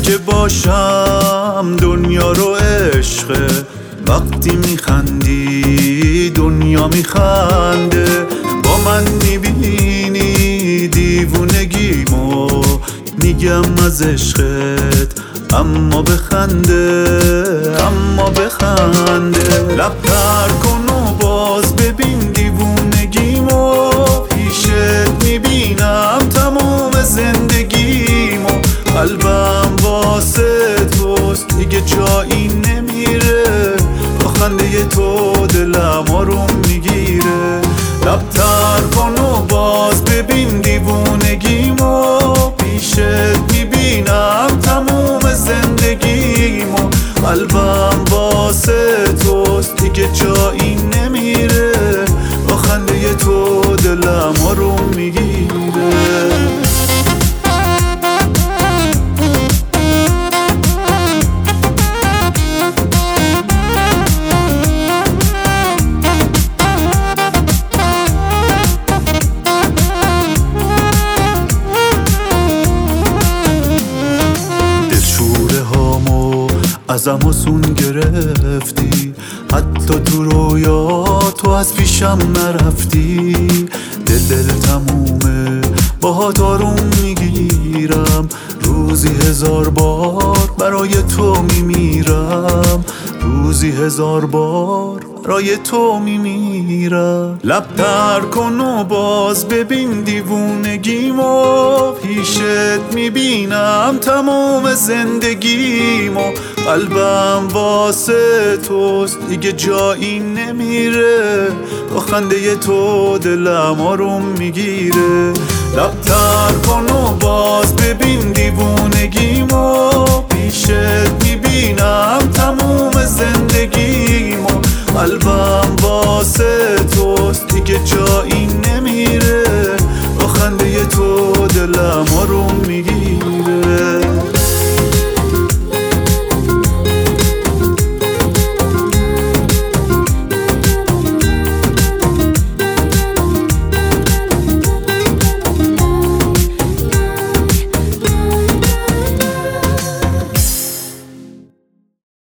که باشم دنیا رو عشقه، وقتی میخندی دنیا میخنده. با من میبینی دیوونگیمو، میگم از عشقت اما بخنده، اما بخنده. لب تر کن و باز ببین دیوونگیمو، پیشت میبینم تموم زندگیمو. قلبم واسه توست دیگه جایی نمیره، با خنده تو دلم آروم میگیره. لب تر کن و باز ببین دیوونگیمو، پیشت میبینم تموم زندگیمو. قلبم واسه توست دیگه جایی نمیره، با خنده تو دلم آروم میگیره. ازم آسون گرفتی، حتی تو رویا تو از پیشم نرفتی. دل تمومه باهات آروم میگیرم، روزی 1000 بار برای تو میمیرم، روزی 1000 بار برای تو میمیرم. لب تر کن و باز ببین دیوونگیمو، پیشت میبینم تموم زندگیمو. قلبم واسه توست دیگه جایی نمیره، با خنده تو دلم آروم میگیره. لب تر کن و باز ببین دیوونگیمو،